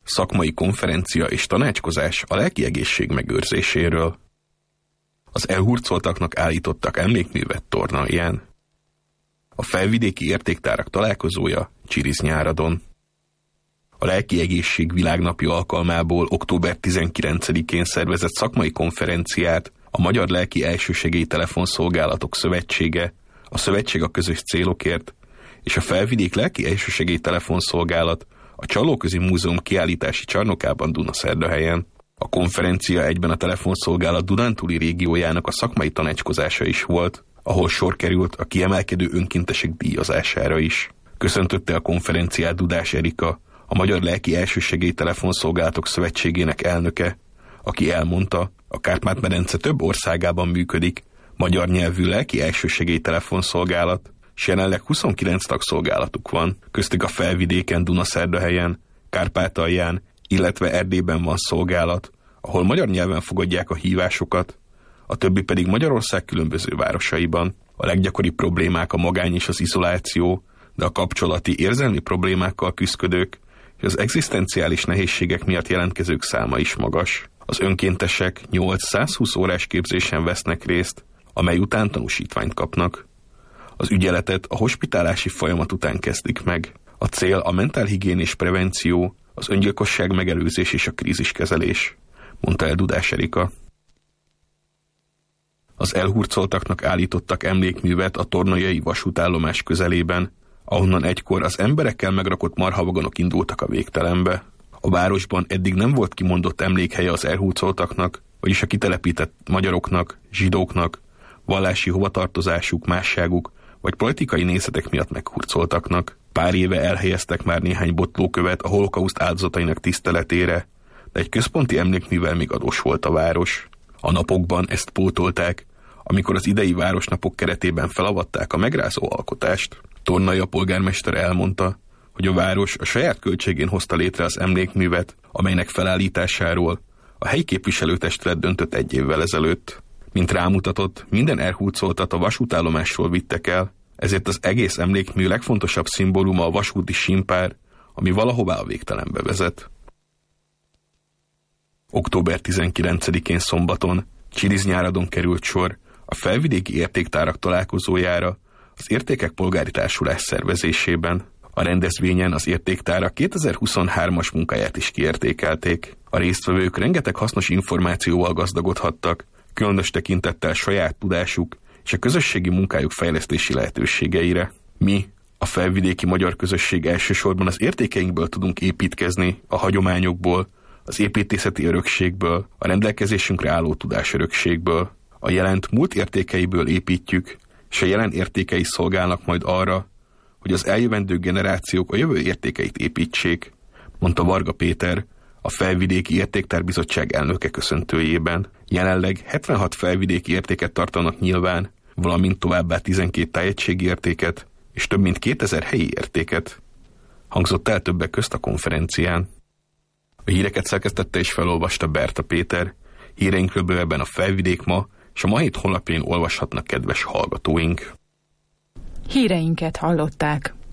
szakmai konferencia és tanácskozás a lelki egészség megőrzéséről. Az elhurcoltaknak állítottak emlékművet Tornalján. A felvidéki értéktárak találkozója Csiriznyáradon. A lelki egészség világnapja alkalmából október 19-én szervezett szakmai konferenciát a Magyar Lelki Elsősegély Telefonszolgálatok Szövetsége, a Szövetség a Közös Célokért és a Felvidék Lelki Elsősegély Telefonszolgálat a Csallóközi Múzeum kiállítási csarnokában Dunaszerdahelyen. A konferencia egyben a telefonszolgálat dunántúli régiójának a szakmai tanácskozása is volt, ahol sor került a kiemelkedő önkéntesek díjazására is. Köszöntötte a konferenciát Dudás Erika, a Magyar Lelki Elsősegély Telefonszolgálatok Szövetségének elnöke, aki elmondta, a Kárpát-medence több országában működik magyar nyelvű lelki elsősegély telefonszolgálat, és jelenleg 29 tagszolgálatuk van, köztük a Felvidéken, Dunaszerdahelyen, Kárpátalján, illetve Erdélyben van szolgálat, ahol magyar nyelven fogadják a hívásokat, a többi pedig Magyarország különböző városaiban. A leggyakoribb problémák a magány és az izoláció, de a kapcsolati, érzelmi problémákkal küszködők és az egzisztenciális nehézségek miatt jelentkezők száma is magas. Az önkéntesek 8-120 órás képzésen vesznek részt, amely után tanúsítványt kapnak. Az ügyeletet a hospitálási folyamat után kezdik meg. A cél a mentálhigiénés prevenció, az öngyilkosság megelőzés és a kríziskezelés, mondta el Dudás Erika. Az elhurcoltaknak állítottak emlékművet a tornaljai vasútállomás közelében, ahonnan egykor az emberekkel megrakott marhavagonok indultak a végtelenbe. A városban eddig nem volt kimondott emlékhelye az elhurcoltaknak, vagyis a kitelepített magyaroknak, zsidóknak, vallási hovatartozásuk, másságuk vagy politikai nézetek miatt meghurcoltaknak. Pár éve elhelyeztek már néhány botlókövet a holokauszt áldozatainak tiszteletére, de egy központi emlékművel még adós volt a város. A napokban ezt pótolták, amikor az idei városnapok keretében felavatták a megrázó alkotást. Tornalja polgármester elmondta, hogy a város a saját költségén hozta létre az emlékművet, amelynek felállításáról a helyi képviselőtestület döntött 1 évvel ezelőtt. Mint rámutatott, minden elhurcoltat a vasútállomásról vittek el, ezért az egész emlékmű legfontosabb szimbóluma a vasúti sínpár, ami valahová a végtelenbe vezet. Október 19-én szombaton Csiriznyáradon került sor a felvidéki értéktárak találkozójára az Értékek Polgári Társulás szervezésében. A rendezvényen az értéktárak 2023-as munkáját is kiértékelték. A résztvevők rengeteg hasznos információval gazdagodhattak, különös tekintettel saját tudásuk és a közösségi munkájuk fejlesztési lehetőségeire. Mi, a felvidéki magyar közösség elsősorban az értékeinkből tudunk építkezni, a hagyományokból, az építészeti örökségből, a rendelkezésünkre álló tudásörökségből. A jelent múlt értékeiből építjük, és a jelen értékei szolgálnak majd arra, hogy az eljövendő generációk a jövő értékeit építsék, mondta Varga Péter, a Felvidéki Értéktárbizottság elnöke köszöntőjében. Jelenleg 76 felvidéki értéket tartanak nyilván, valamint továbbá 12 tájegységi értéket és több mint 2000 helyi értéket. Hangzott el többek közt a konferencián. A híreket szerkesztette és felolvasta Berta Péter. Híreinkről bővebben a Felvidék Ma és a Ma Hét honlapján olvashatnak kedves hallgatóink. Híreinket hallották.